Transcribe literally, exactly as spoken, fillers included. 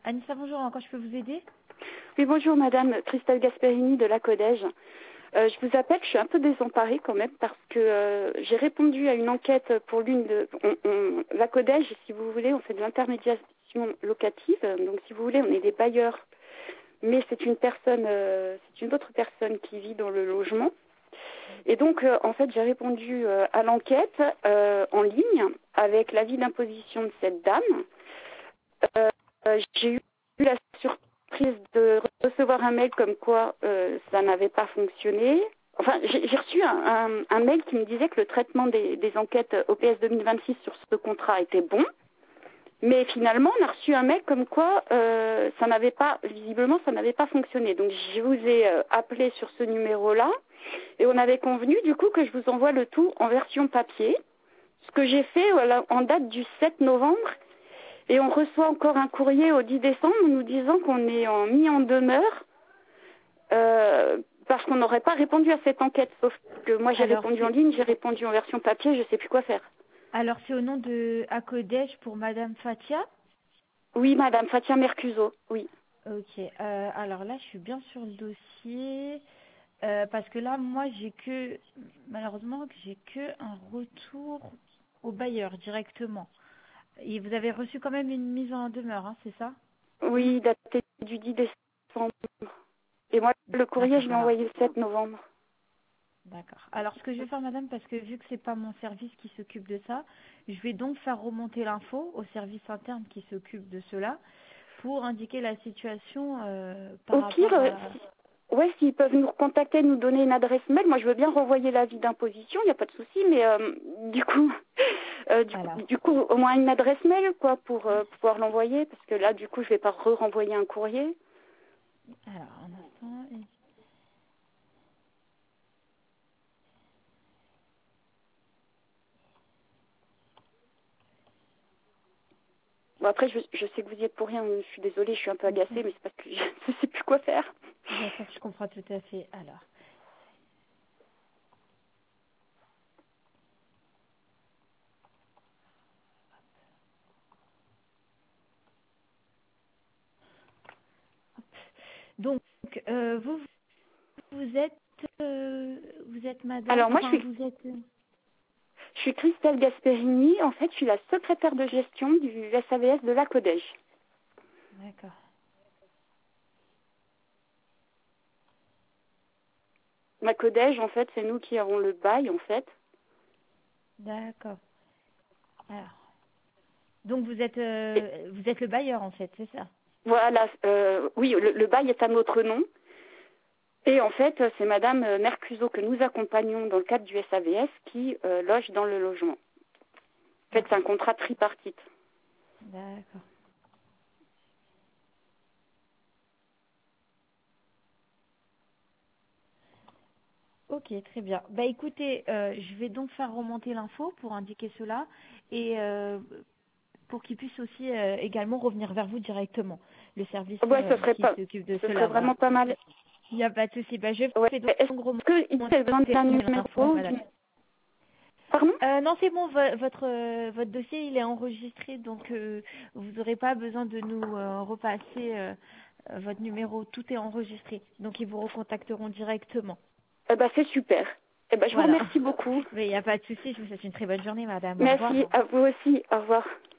Anissa, bonjour, encore je peux vous aider? Oui, bonjour madame, Christelle Gasperini de la Codège. Euh, je vous appelle, je suis un peu désemparée quand même parce que euh, j'ai répondu à une enquête pour l'une de... On, on, la Codège, si vous voulez, on fait de l'intermédiation locative. Donc si vous voulez, on est des bailleurs, mais c'est une personne, euh, c'est une autre personne qui vit dans le logement. Et donc, euh, en fait, j'ai répondu euh, à l'enquête euh, en ligne avec l'avis d'imposition de cette dame. Euh, euh, j'ai eu la surprise de recevoir un mail comme quoi euh, ça n'avait pas fonctionné. Enfin, j'ai j'ai reçu un, un, un mail qui me disait que le traitement des, des enquêtes O P S deux mille vingt-six sur ce contrat était bon. Mais finalement, on a reçu un mail comme quoi euh, ça n'avait pas, visiblement, ça n'avait pas fonctionné. Donc, je vous ai euh, appelé sur ce numéro-là et on avait convenu du coup que je vous envoie le tout en version papier. Ce que j'ai fait voilà, en date du sept novembre. Et on reçoit encore un courrier au dix décembre nous disant qu'on est en, mis en demeure euh, parce qu'on n'aurait pas répondu à cette enquête. Sauf que moi j'ai Alors, répondu en c'est ligne, j'ai répondu en version papier, je ne sais plus quoi faire. alors c'est au nom de Acodège pour Madame Fatia? Oui, madame Fatia Mercuso, oui. Ok, euh, alors là, je suis bien sur le dossier. Euh, parce que là, moi, j'ai que, malheureusement, j'ai que un retour au bailleur directement. Et vous avez reçu quand même une mise en demeure, hein, c'est ça? Oui, daté du dix décembre. Et moi, le courrier, D'accord, je l'ai alors. envoyé le sept novembre. D'accord. Alors, ce que je vais faire, madame, parce que vu que c'est pas mon service qui s'occupe de ça, je vais donc faire remonter l'info au service interne qui s'occupe de cela pour indiquer la situation euh, par Au pire, rapport euh, à... si, ouais, s'ils peuvent nous recontacter, nous donner une adresse mail, moi je veux bien renvoyer l'avis d'imposition, il n'y a pas de souci, mais euh, du coup, euh, du, coup, Alors, du coup, au moins une adresse mail, quoi, pour euh, pouvoir l'envoyer, parce que là, du coup, je vais pas re-renvoyer un courrier. alors, un instant. et- Bon, après, je, je sais que vous y êtes pour rien, je suis désolée, je suis un peu agacée, mais c'est parce que je ne sais plus quoi faire. D'accord, je comprends tout à fait. Alors, donc, euh, vous, vous êtes, euh, vous êtes madame, Alors moi, je enfin, suis, vous êtes... euh, je suis Christelle Gasperini, en fait, je suis la secrétaire de gestion du S A V S de la Codège. D'accord, La Codège, en fait, c'est nous qui avons le bail, en fait. d'accord. Alors, donc vous êtes, euh, vous êtes le bailleur, en fait, c'est ça? Voilà, euh, oui, le, le bail est à notre nom. Et en fait, c'est Madame Mercuso que nous accompagnons dans le cadre du S A V S qui euh, loge dans le logement. En fait, c'est un D'accord, contrat tripartite. d'accord. Ok, très bien. Bah écoutez, euh, je vais donc faire remonter l'info pour indiquer cela et euh, pour qu'ils puissent aussi euh, également revenir vers vous directement, le service Ouais, euh, ce serait qui pas, s'occupe de ce serait cela. Voilà. vraiment pas mal. Il n'y a pas de souci. Bah, je Ouais. fais donc Est-ce qu'il y a besoin remonter d'un l'info, numéro madame. du... Pardon? Euh, non, c'est bon, vo- votre euh, votre dossier il est enregistré, donc euh, vous n'aurez pas besoin de nous euh, repasser euh, euh, votre numéro. Tout est enregistré, donc ils vous recontacteront directement. Eh ben, c'est super. Eh ben, je vous Voilà. remercie beaucoup. Mais il n'y a pas de souci. Je vous souhaite une très bonne journée, madame. Au revoir. Merci à vous aussi. Au revoir.